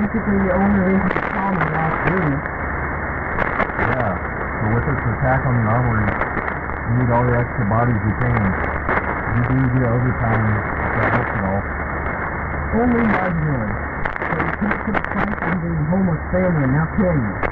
basically the only reason to call me last week. Yeah. So with this attack on the armory, you need all the extra bodies you can. You do get overtime if that helps at all. Only marginally. So you can't put a price on the homeless family now, can you?